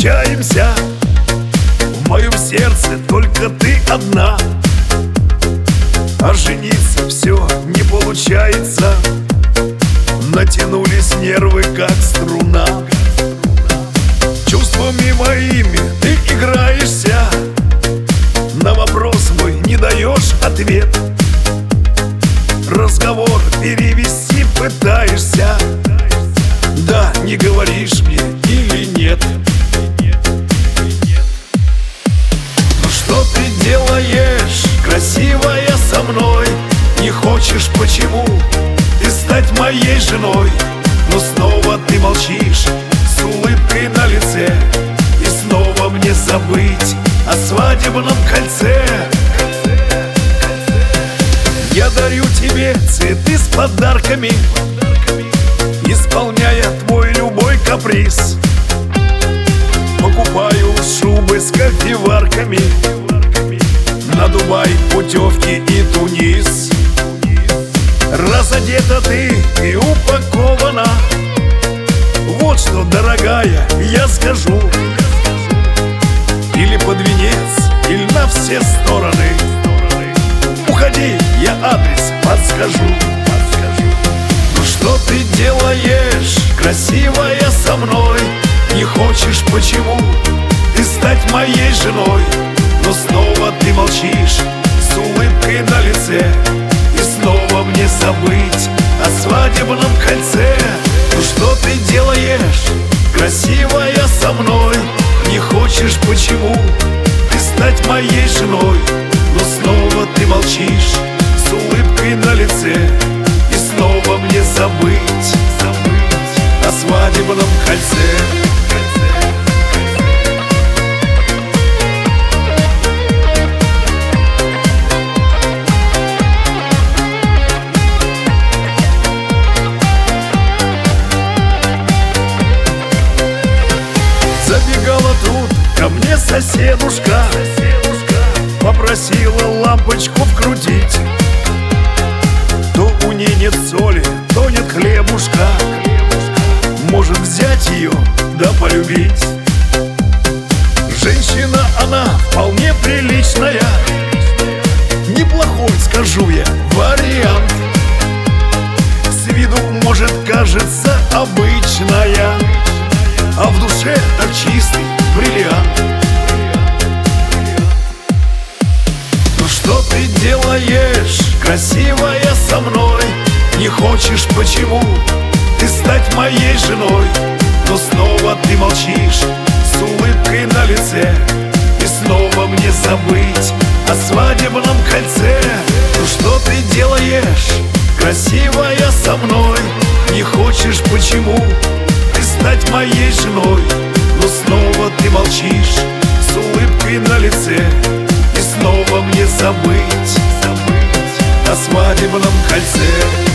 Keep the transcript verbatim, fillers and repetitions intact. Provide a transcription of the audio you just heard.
встречаемся. В моем сердце только ты одна, а жениться все не получается. Натянулись нервы, как струна. Чувствами моими ты играешься, на вопрос мой не даешь ответ. Разговор перевести пытаешься, да, не говоришь мне или нет. Ну что ты делаешь, красивая, со мной? Не хочешь, почему ты стать моей женой? Но снова ты молчишь с улыбкой на лице, и снова мне забыть о свадебном кольце. Я дарю тебе цветы с подарками, исполняя твой любой каприз. Покупаю шубы с кофеварками, на Дубай путевки и Тунис. Разодета ты и упакована, вот что, дорогая, я скажу. Или под венец, или на все стороны. Уходи, я адрес подскажу. Ну что ты делаешь, красивая, со мной? Не хочешь, почему ты стать моей женой? Но снова ты молчишь с улыбкой на лице, и снова мне забыть о свадебном кольце. Ну что ты делаешь, красивая, со мной? Не хочешь, почему ты стать моей женой? Но снова ты молчишь с улыбкой на лице, и снова мне забыть, забыть о свадебном кольце. Забегала тут ко мне соседушка, попросила лампочку вкрутить. То у ней нет соли, то нет хлебушка. Может взять ее, да полюбить. Женщина она вполне приличная, неплохой, скажу я, вариант. С виду, может, кажется обычная, а в душе так чистый бриллиант. Ну что ты делаешь, красивая, со мной? Не хочешь, почему ты стать моей женой? Но снова ты молчишь с улыбкой на лице, и снова мне забыть о свадебном кольце. Ну что ты делаешь, красивая, со мной? Не хочешь, почему ты стать моей женой? Но снова ты молчишь с улыбкой на лице, и снова мне забыть, забыть о свадебном кольце.